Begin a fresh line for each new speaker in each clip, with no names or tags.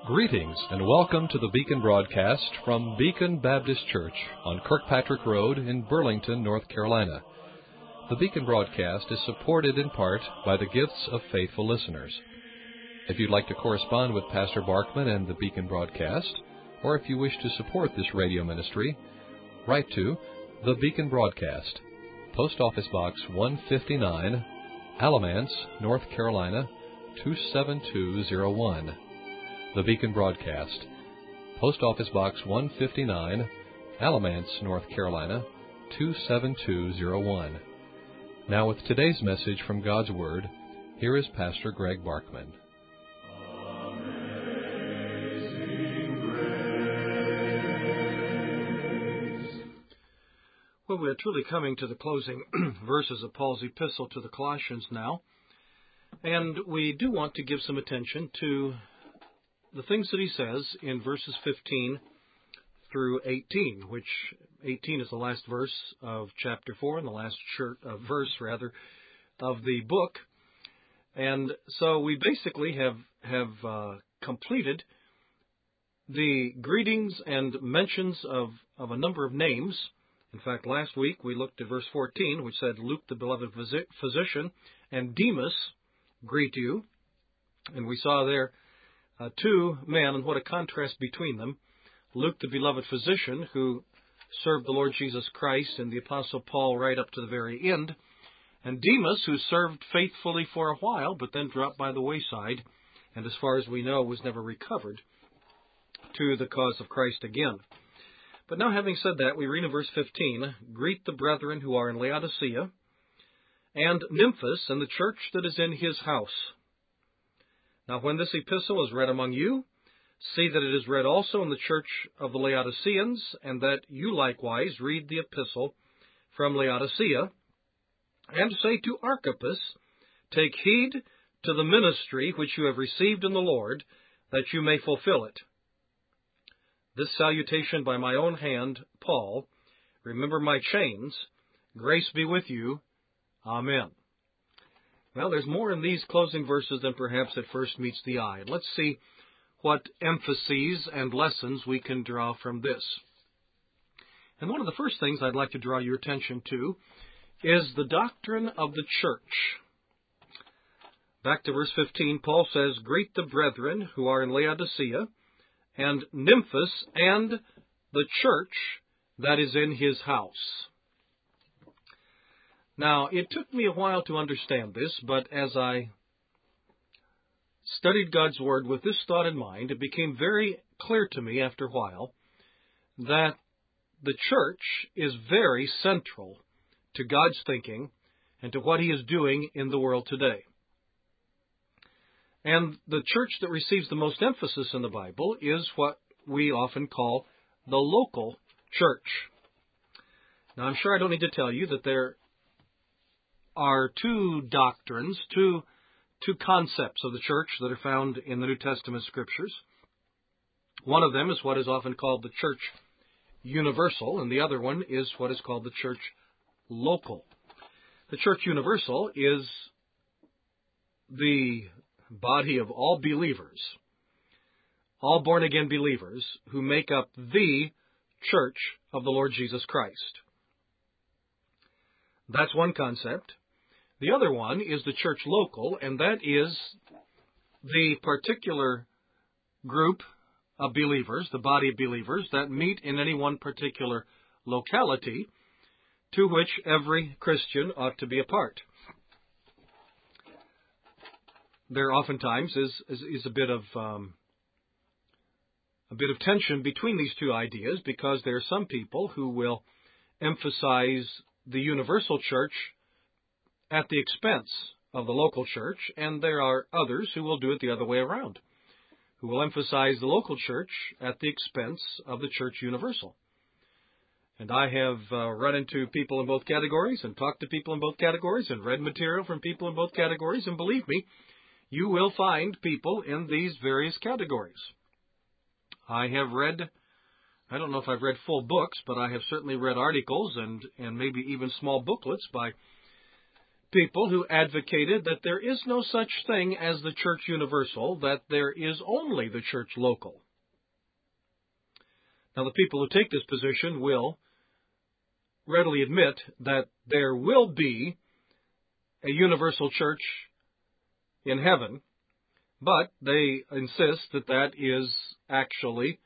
Greetings and welcome to the Beacon broadcast from Beacon Baptist Church on Kirkpatrick Road in Burlington, North Carolina. The Beacon broadcast is supported in part by the gifts of faithful listeners. If you'd like to correspond with Pastor Barkman and the Beacon broadcast, or if you wish to support this radio ministry, write to the Beacon broadcast, Post Office Box 159, Alamance, North Carolina 27201. The Beacon broadcast, Post Office Box 159, Alamance, North Carolina 27201. Now with today's message from God's Word, here is Pastor Greg Barkman.
Well, we are truly coming to the closing verses of Paul's epistle to the Colossians now, and we do want to give some attention to the things that he says in verses 15 through 18, which 18 is the last verse of chapter 4 and the last verse of the book. And so we basically have completed the greetings and mentions of a number of names. In fact, last week we looked at verse 14, which said, Luke, the beloved physician, and Demas greet you. And we saw there two men, and what a contrast between them. Luke, the beloved physician, who served the Lord Jesus Christ and the Apostle Paul right up to the very end, and Demas, who served faithfully for a while, but then dropped by the wayside, and as far as we know, was never recovered to the cause of Christ again. But now, having said that, we read in verse 15, Greet the brethren who are in Laodicea, and Nymphas, and the church that is in his house. Now, when this epistle is read among you, see that it is read also in the church of the Laodiceans, and that you likewise read the epistle from Laodicea, and say to Archippus, Take heed to the ministry which you have received in the Lord, that you may fulfill it. This salutation by my own hand, Paul. Remember my chains. Grace be with you. Amen. Well, there's more in these closing verses than perhaps at first meets the eye. And let's see what emphases and lessons we can draw from this. And one of the first things I'd like to draw your attention to is the doctrine of the church. Back to verse 15, Paul says, Greet the brethren who are in Laodicea, and Nymphas, and the church that is in his house. Now, it took me a while to understand this, but as I studied God's Word with this thought in mind, it became very clear to me after a while that the church is very central to God's thinking and to what He is doing in the world today. And the church that receives the most emphasis in the Bible is what we often call the local church. Now, I'm sure I don't need to tell you that there are two doctrines, two concepts of the church that are found in the New Testament Scriptures. One of them is what is often called the church universal, and the other one is what is called the church local. The church universal is the body of all believers, all born-again believers, who make up the church of the Lord Jesus Christ. That's one concept. The other one is the church local, and that is the particular group of believers, the body of believers, that meet in any one particular locality to which every Christian ought to be a part. There oftentimes is a bit of tension between these two ideas, because there are some people who will emphasize the universal church at the expense of the local church, and there are others who will do it the other way around, who will emphasize the local church at the expense of the church universal. And I have run into people in both categories and talked to people in both categories and read material from people in both categories, and believe me, you will find people in these various categories. I have read, I don't know if I've read full books, but I have certainly read articles and maybe even small booklets by people who advocated that there is no such thing as the church universal, that there is only the church local. Now, the people who take this position will readily admit that there will be a universal church in heaven, but they insist that that is actually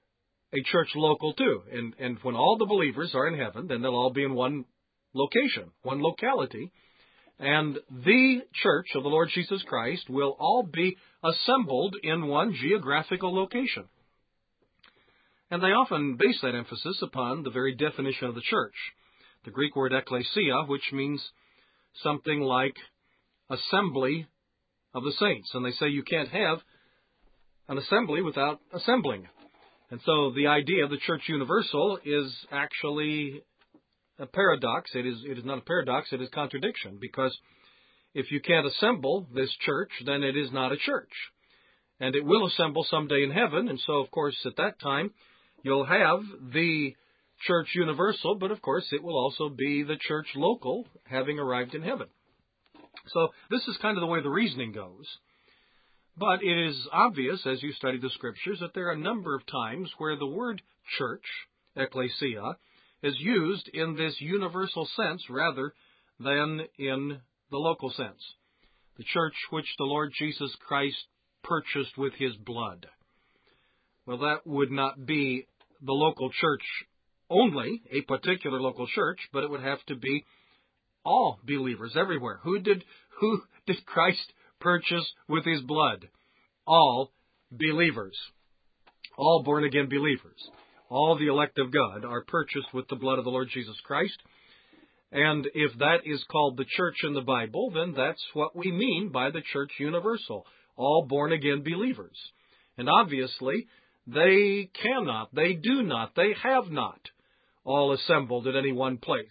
a church local too. And when all the believers are in heaven, then they'll all be in one location, one locality, and the church of the Lord Jesus Christ will all be assembled in one geographical location. And they often base that emphasis upon the very definition of the church, the Greek word ekklesia, which means something like assembly of the saints. And they say you can't have an assembly without assembling. And so the idea of the church universal is actually a paradox. It is not a paradox, it is contradiction, because if you can't assemble this church, then it is not a church. And it will assemble someday in heaven, and so, of course, at that time, you'll have the church universal, but, of course, it will also be the church local, having arrived in heaven. So this is kind of the way the reasoning goes. But it is obvious, as you study the Scriptures, that there are a number of times where the word church, ekklesia, is used in this universal sense rather than in the local sense. The church which the Lord Jesus Christ purchased with His blood. Well, that would not be the local church only, a particular local church, but it would have to be all believers everywhere. Who did Christ purchase with His blood? All believers. All born-again believers. All the elect of God are purchased with the blood of the Lord Jesus Christ. And if that is called the church in the Bible, then that's what we mean by the church universal. All born-again believers. And obviously, they cannot, they do not, they have not all assembled at any one place.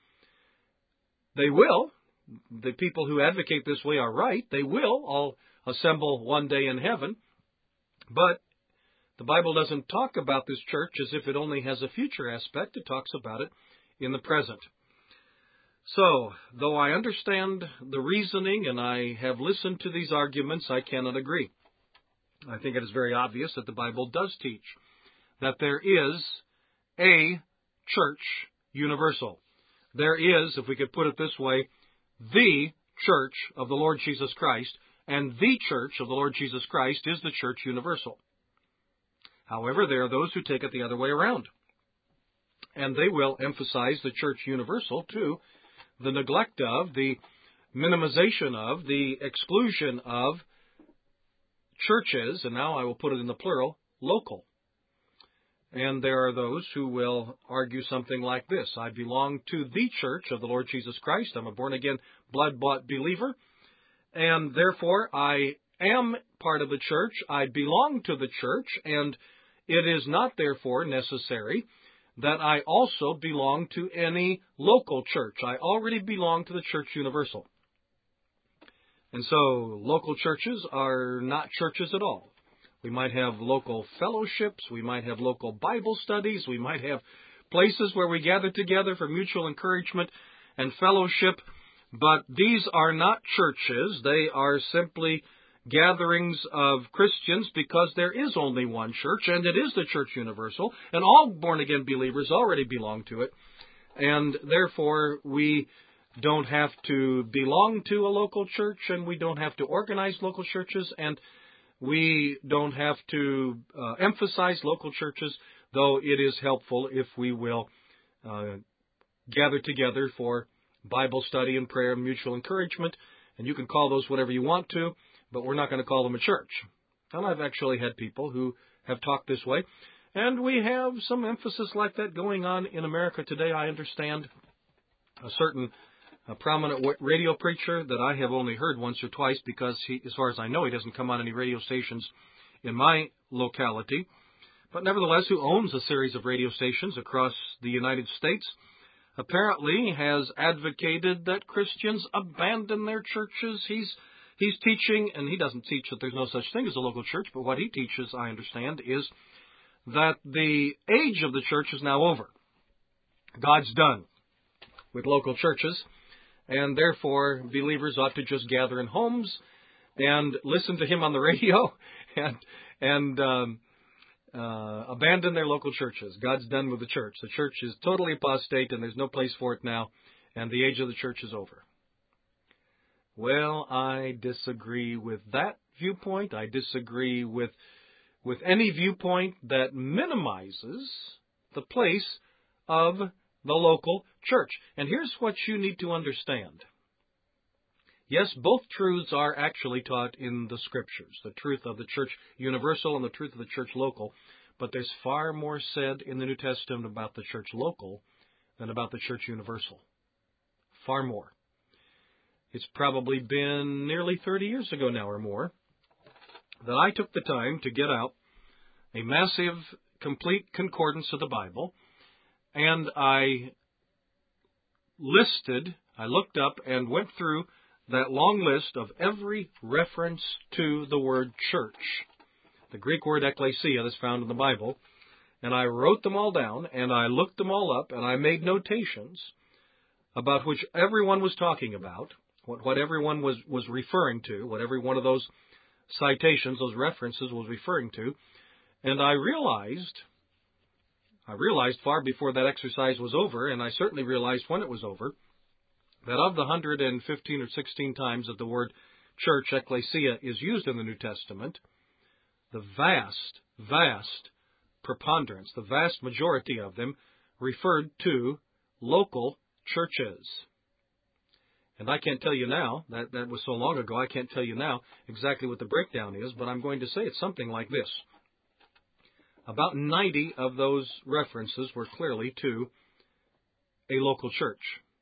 They will. The people who advocate this way are right. They will all assemble one day in heaven. But the Bible doesn't talk about this church as if it only has a future aspect. It talks about it in the present. So, though I understand the reasoning and I have listened to these arguments, I cannot agree. I think it is very obvious that the Bible does teach that there is a church universal. There is, if we could put it this way, the church of the Lord Jesus Christ, and the church of the Lord Jesus Christ is the church universal. However, there are those who take it the other way around. And they will emphasize the church universal to the neglect of, the minimization of, the exclusion of churches, and now I will put it in the plural, local. And there are those who will argue something like this. I belong to the church of the Lord Jesus Christ. I'm a born-again, blood-bought believer. And therefore, I am part of the church. I belong to the church. And it is not, therefore, necessary that I also belong to any local church. I already belong to the church universal. And so, local churches are not churches at all. We might have local fellowships, we might have local Bible studies, we might have places where we gather together for mutual encouragement and fellowship, but these are not churches. They are simply gatherings of Christians because there is only one church, and it is the church universal, and all born-again believers already belong to it, and therefore we don't have to belong to a local church, and we don't have to organize local churches, and we don't have to emphasize local churches, though it is helpful if we will gather together for Bible study and prayer and mutual encouragement. And you can call those whatever you want to, but we're not going to call them a church. And I've actually had people who have talked this way. And we have some emphasis like that going on in America today. I understand a certain prominent radio preacher that I have only heard once or twice because, as far as I know, he doesn't come on any radio stations in my locality. But nevertheless, who owns a series of radio stations across the United States, apparently has advocated that Christians abandon their churches. He's teaching, and he doesn't teach that there's no such thing as a local church, but what he teaches, I understand, is that the age of the church is now over. God's done with local churches. and therefore believers ought to just gather in homes and listen to him on the radio and abandon their local churches. God's done with the church. The church is totally apostate, and there's no place for it now, and the age of the church is over. Well, I disagree with that viewpoint. I disagree with any viewpoint that minimizes the place of the local church. And here's what you need to understand. Yes, both truths are actually taught in the Scriptures, the truth of the church universal and the truth of the church local. But there's far more said in the New Testament about the church local than about the church universal. Far more. It's probably been nearly 30 years ago now or more that I took the time to get out a massive, complete concordance of the Bible, and I looked up and went through that long list of every reference to the word church, the Greek word ekklesia that's found in the Bible, and I wrote them all down, and I looked them all up, and I made notations about which everyone was talking about, what everyone was referring to, what every one of those citations, those references was referring to, and I realized far before that exercise was over, and I certainly realized when it was over, that of the 115 or 16 times that the word church, ekklesia, is used in the New Testament, the vast preponderance, the vast majority of them referred to local churches. And I can't tell you now, that was so long ago, I can't tell you now exactly what the breakdown is, but I'm going to say it's something like this. About 90 of those references were clearly to a local church.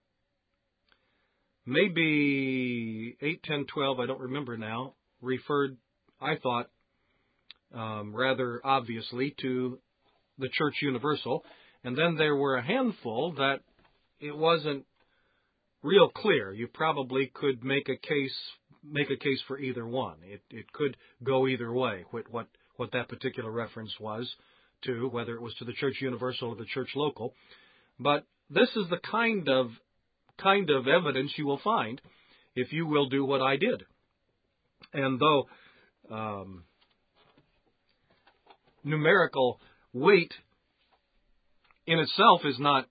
Maybe 8, 10, 12, I don't remember now, referred, I thought, rather obviously to the church universal. And then there were a handful that it wasn't real clear. You probably could make a case for either one. It could go either way, what that particular reference was to, whether it was to the church universal or the church local. But this is the kind of evidence you will find if you will do what I did. And though numerical weight in itself is not,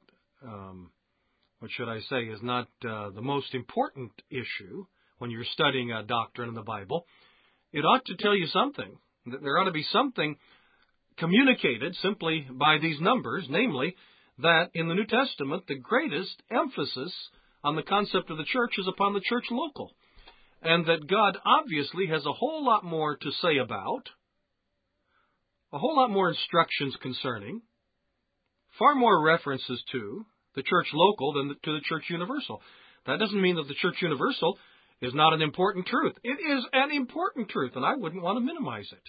is not the most important issue when you're studying a doctrine in the Bible, it ought to tell you something. There ought to be something communicated simply by these numbers, namely that in the New Testament the greatest emphasis on the concept of the church is upon the church local, and that God obviously has a whole lot more to say about, a whole lot more instructions concerning, far more references to the church local than to the church universal. That doesn't mean that the church universal is not an important truth. It is an important truth, and I wouldn't want to minimize it.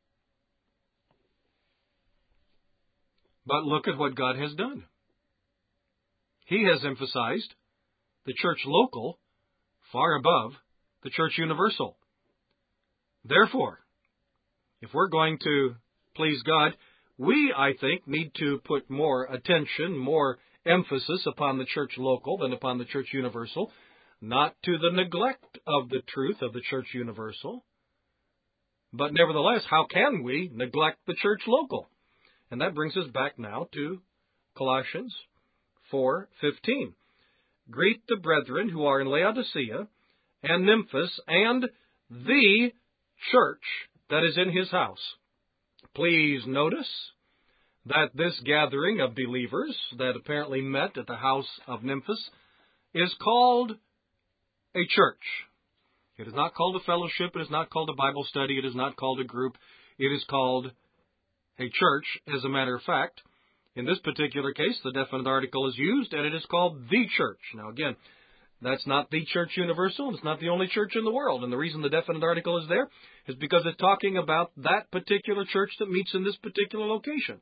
But look at what God has done. He has emphasized the church local far above the church universal. Therefore, if we're going to please God, we, I think, need to put more attention, more emphasis upon the church local than upon the church universal, not to the neglect of the truth of the church universal. But nevertheless, how can we neglect the church local? And that brings us back now to Colossians 4:15. Greet the brethren who are in Laodicea and Nymphas and the church that is in his house. Please notice that this gathering of believers that apparently met at the house of Nymphas is called a church. It is not called a fellowship. It is not called a Bible study. It is not called a group. It is called a church, as a matter of fact. In this particular case, the definite article is used, and it is called the church. Now, again, that's not the church universal. It's not the only church in the world. And the reason the definite article is there is because it's talking about that particular church that meets in this particular location.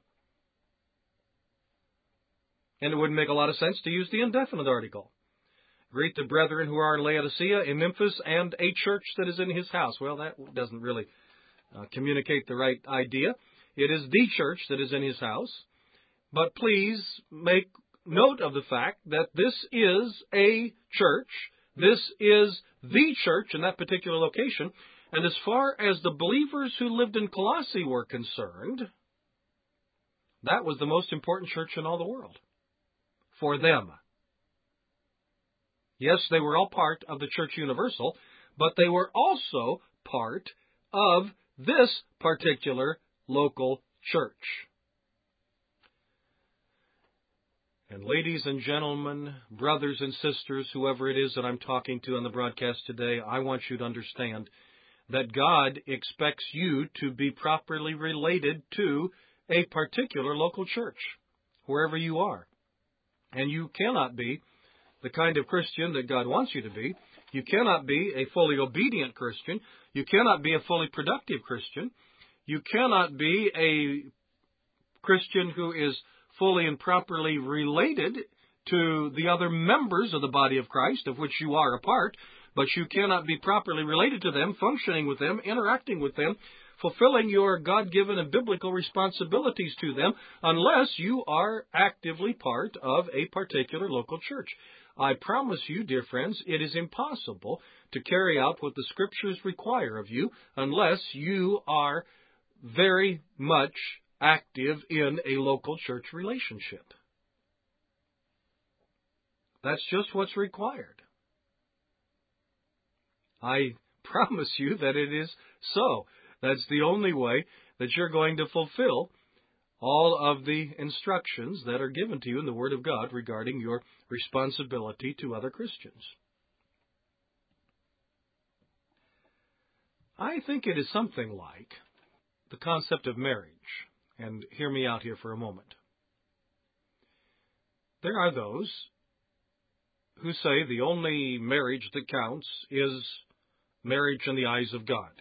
And it wouldn't make a lot of sense to use the indefinite article. Greet the brethren who are in Laodicea, in Nymphas, and a church that is in his house. Well, that doesn't really communicate the right idea. It is the church that is in his house. But please make note of the fact that this is a church This is the church in that particular location. And as far as the believers who lived in Colossae were concerned, that was the most important church in all the world for them. Yes, they were all part of the Church Universal, but they were also part of this particular local church. And ladies and gentlemen, brothers and sisters, whoever it is that I'm talking to on the broadcast today, I want you to understand that God expects you to be properly related to a particular local church, wherever you are. And you cannot be the kind of Christian that God wants you to be. You cannot be a fully obedient Christian. You cannot be a fully productive Christian. You cannot be a Christian who is fully and properly related to the other members of the body of Christ, of which you are a part, but you cannot be properly related to them, functioning with them, interacting with them, fulfilling your God-given and biblical responsibilities to them, unless you are actively part of a particular local church. I promise you, dear friends, it is impossible to carry out what the Scriptures require of you unless you are very much active in a local church relationship. That's just what's required. I promise you that it is so. That's the only way that you're going to fulfill all of the instructions that are given to you in the Word of God regarding your responsibility to other Christians. I think it is something like the concept of marriage. And hear me out here for a moment. There are those who say the only marriage that counts is marriage in the eyes of God.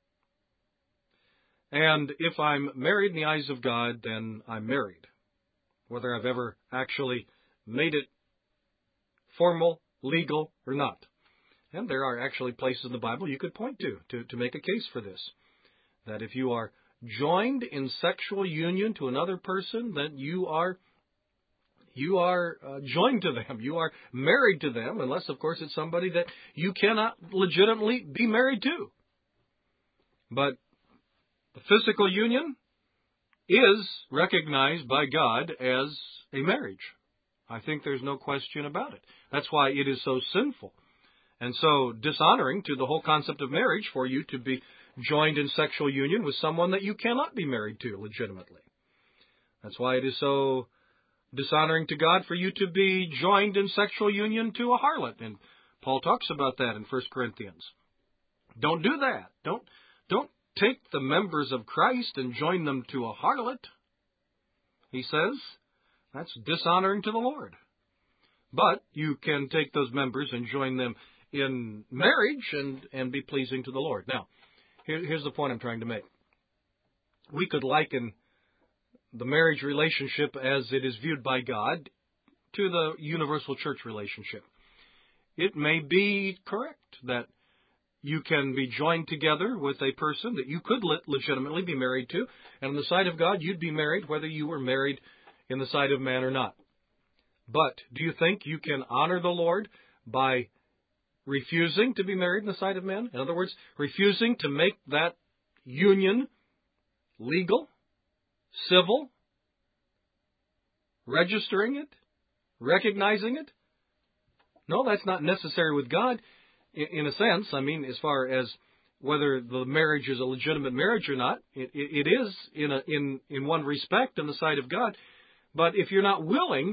And if I'm married in the eyes of God, then I'm married, whether I've ever actually made it formal, legal, or not. And there are actually places in the Bible you could point to make a case for this, that if you are joined in sexual union to another person, then you are joined to them. You are married to them, unless, of course, it's somebody that you cannot legitimately be married to. But the physical union is recognized by God as a marriage. I think there's no question about it. That's why it is so sinful and so dishonoring to the whole concept of marriage for you to be joined in sexual union with someone that you cannot be married to legitimately. That's why it is so dishonoring to God for you to be joined in sexual union to a harlot. And Paul talks about that in 1 Corinthians. Don't do that. Don't take the members of Christ and join them to a harlot. He says that's dishonoring to the Lord. But you can take those members and join them in marriage and be pleasing to the Lord. Now, here's the point I'm trying to make. We could liken the marriage relationship as it is viewed by God to the universal church relationship. It may be correct that you can be joined together with a person that you could legitimately be married to, and on the side of God, you'd be married whether you were married in the sight of man or not. But do you think you can honor the Lord by refusing to be married in the sight of men? In other words, refusing to make that union legal, civil, registering it, recognizing it? No, that's not necessary with God. In a sense, I mean, as far as whether the marriage is a legitimate marriage or not, it is in one respect in the sight of God. But if you're not willing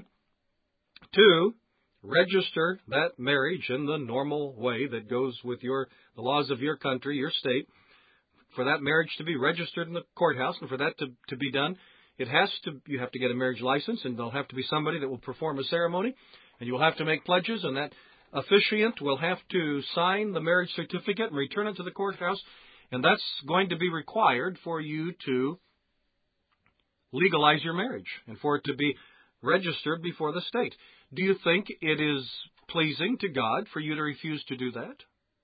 to register that marriage in the normal way that goes with the laws of your country, your state, for that marriage to be registered in the courthouse and for that to be done, you have to get a marriage license, and there'll have to be somebody that will perform a ceremony, and you'll have to make pledges, and that officiant will have to sign the marriage certificate and return it to the courthouse, and that's going to be required for you to legalize your marriage and for it to be registered before the state. Do you think it is pleasing to God for you to refuse to do that?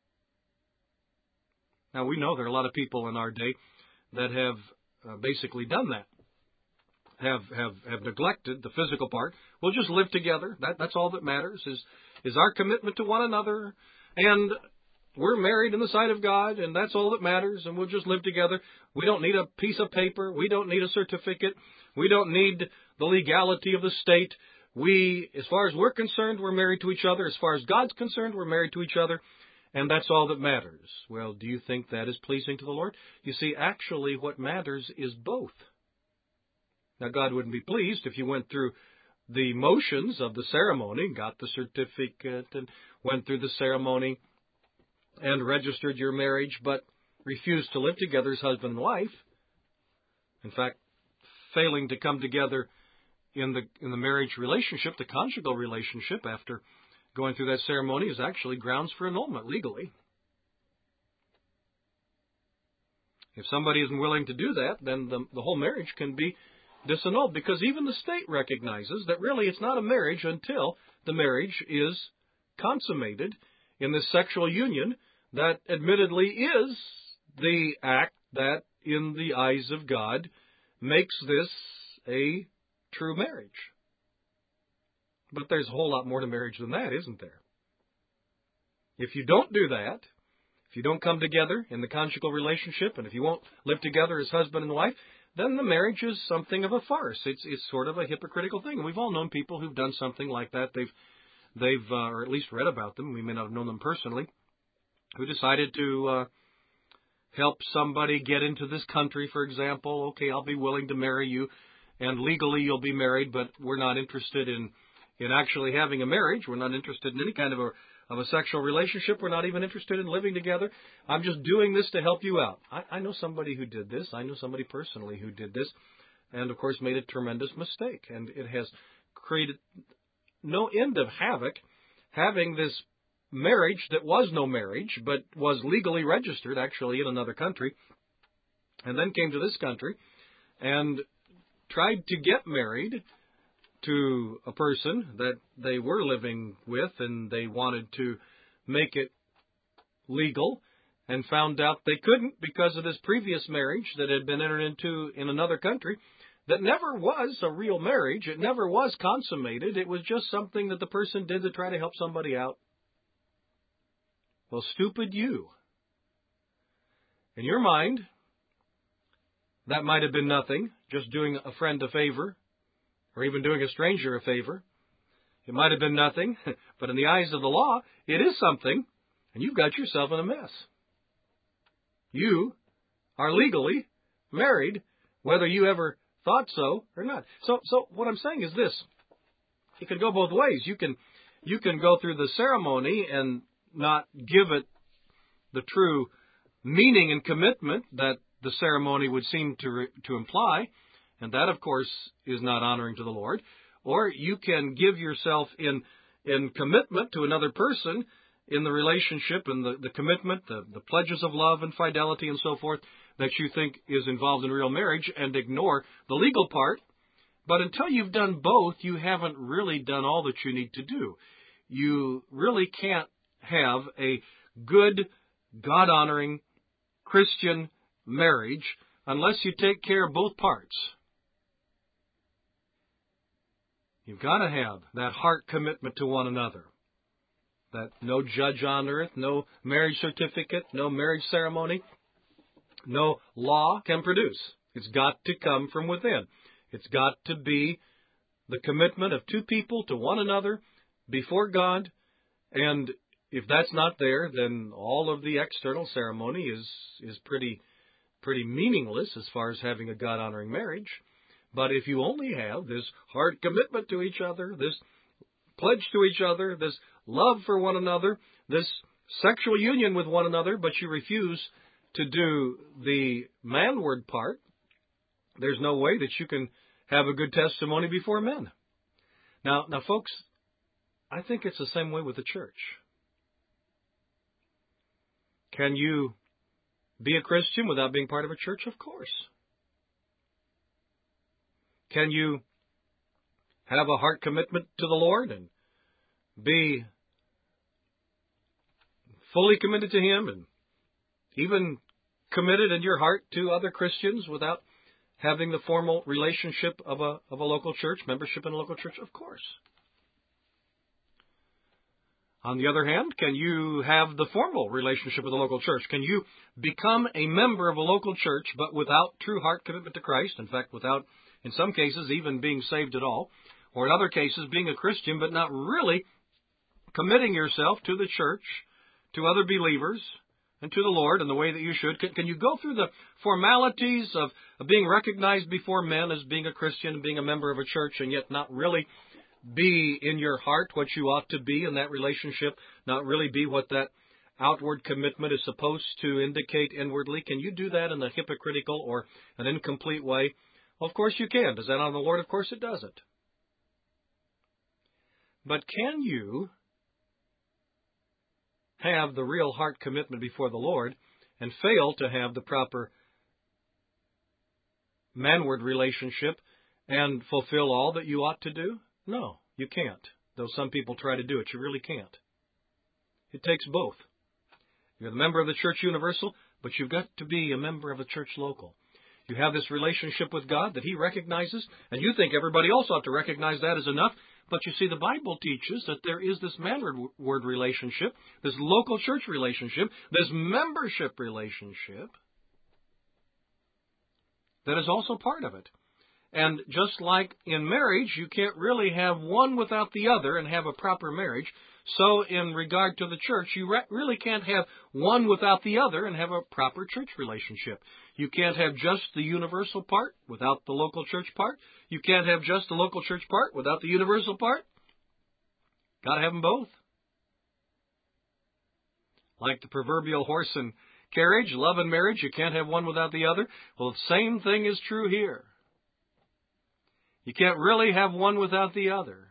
Now, we know there are a lot of people in our day that have basically done that. have neglected the physical part. We'll just live together. That's all that matters is our commitment to one another. And we're married in the sight of God, and that's all that matters, and we'll just live together. We don't need a piece of paper. We don't need a certificate. We don't need the legality of the state. As far as we're concerned, we're married to each other. As far as God's concerned, we're married to each other, and that's all that matters. Well, do you think that is pleasing to the Lord? You see, actually, what matters is both. Now, God wouldn't be pleased if you went through the motions of the ceremony, got the certificate, and went through the ceremony and registered your marriage, but refused to live together as husband and wife. In fact, failing to come together in the marriage relationship, the conjugal relationship, after going through that ceremony is actually grounds for annulment legally. If somebody isn't willing to do that, then the whole marriage can be disannulled, because even the state recognizes that really it's not a marriage until the marriage is consummated in this sexual union that admittedly is the act that, in the eyes of God, makes this a true marriage. But there's a whole lot more to marriage than that, isn't there? If you don't do that, if you don't come together in the conjugal relationship, and if you won't live together as husband and wife, then the marriage is something of a farce. It's sort of a hypocritical thing. And we've all known people who've done something like that. They've or at least read about them. We may not have known them personally, who decided to help somebody get into this country, for example. Okay, I'll be willing to marry you, and legally you'll be married, but we're not interested in actually having a marriage. We're not interested in any kind of a sexual relationship. We're not even interested in living together. I'm just doing this to help you out. I know somebody who did this. I know somebody personally who did this, and of course made a tremendous mistake. And it has created no end of havoc, having this marriage that was no marriage, but was legally registered actually in another country, and then came to this country and tried to get married to a person that they were living with, and they wanted to make it legal, and found out they couldn't because of this previous marriage that had been entered into in another country that never was a real marriage. It never was consummated. It was just something that the person did to try to help somebody out. Well, stupid you. In your mind, that might have been nothing, just doing a friend a favor, or even doing a stranger a favor. It might have been nothing, but in the eyes of the law, it is something, and you've got yourself in a mess. You are legally married, whether you ever thought so or not. So what I'm saying is this. It could go both ways. You can go through the ceremony and not give it the true meaning and commitment that the ceremony would seem to imply, and that, of course, is not honoring to the Lord. Or you can give yourself in commitment to another person in the relationship and the commitment, the pledges of love and fidelity and so forth that you think is involved in real marriage, and ignore the legal part. But until you've done both, you haven't really done all that you need to do. You really can't have a good, God-honoring Christian marriage unless you take care of both parts. You've got to have that heart commitment to one another that no judge on earth, no marriage certificate, no marriage ceremony, no law can produce. It's got to come from within. It's got to be the commitment of two people to one another before God. And if that's not there, then all of the external ceremony is pretty meaningless as far as having a God-honoring marriage. But if you only have this hard commitment to each other, this pledge to each other, this love for one another, this sexual union with one another, but you refuse to do the manward part, there's no way that you can have a good testimony before men. Now, folks, I think it's the same way with the church. Can you be a Christian without being part of a church? Of course. Can you have a heart commitment to the Lord and be fully committed to Him and even committed in your heart to other Christians without having the formal relationship of a local church, membership in a local church? Of course. On the other hand, can you have the formal relationship with a local church? Can you become a member of a local church but without true heart commitment to Christ? In fact, without, in some cases, even being saved at all. Or in other cases, being a Christian but not really committing yourself to the church, to other believers, and to the Lord in the way that you should. Can you go through the formalities of being recognized before men as being a Christian, being a member of a church, and yet not really be in your heart what you ought to be in that relationship, not really be what that outward commitment is supposed to indicate inwardly? Can you do that in a hypocritical or an incomplete way? Well, of course you can. Does that honor the Lord? Of course it doesn't. But can you have the real heart commitment before the Lord and fail to have the proper manward relationship and fulfill all that you ought to do? No, you can't. Though some people try to do it, you really can't. It takes both. You're the member of the Church Universal, but you've got to be a member of the Church Local. You have this relationship with God that He recognizes, and you think everybody else ought to recognize that as enough. But you see, the Bible teaches that there is this manward relationship, this local church relationship, this membership relationship that is also part of it. And just like in marriage, you can't really have one without the other and have a proper marriage. So in regard to the church, you really can't have one without the other and have a proper church relationship. You can't have just the universal part without the local church part. You can't have just the local church part without the universal part. Got to have them both. Like the proverbial horse and carriage, love and marriage, you can't have one without the other. Well, the same thing is true here. You can't really have one without the other.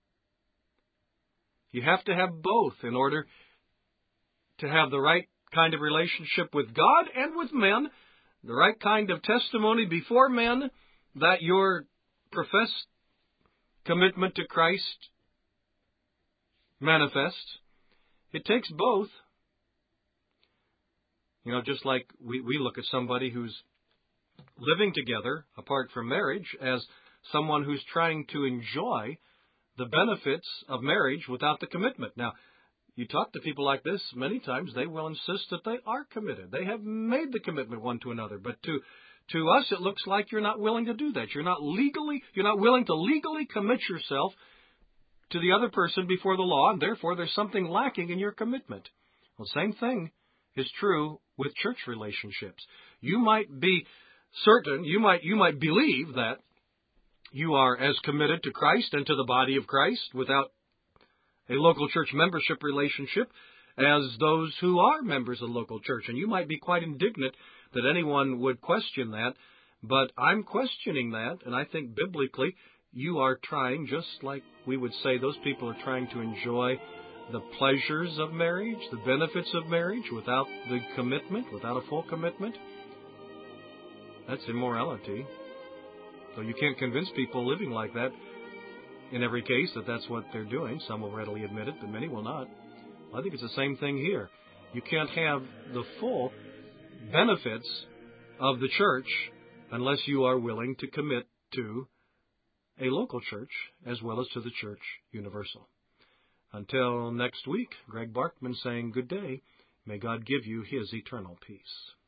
You have to have both in order to have the right kind of relationship with God and with men, the right kind of testimony before men that your professed commitment to Christ manifests. It takes both. You know, just like we look at somebody who's living together apart from marriage as someone who's trying to enjoy the benefits of marriage without the commitment. Now, you talk to people like this, many times they will insist that they are committed. They have made the commitment one to another. But to us, it looks like you're not willing to do that. You're not willing to legally commit yourself to the other person before the law, and therefore there's something lacking in your commitment. Well, same thing is true with church relationships. You might be certain, you might believe that you are as committed to Christ and to the body of Christ without a local church membership relationship as those who are members of the local church. And you might be quite indignant that anyone would question that, but I'm questioning that, and I think biblically you are trying, just like we would say those people are trying to enjoy the pleasures of marriage, the benefits of marriage without the commitment, without a full commitment. That's immorality. So you can't convince people living like that in every case that that's what they're doing. Some will readily admit it, but many will not. Well, I think it's the same thing here. You can't have the full benefits of the church unless you are willing to commit to a local church as well as to the Church Universal. Until next week, Greg Barkman saying good day. May God give you His eternal peace.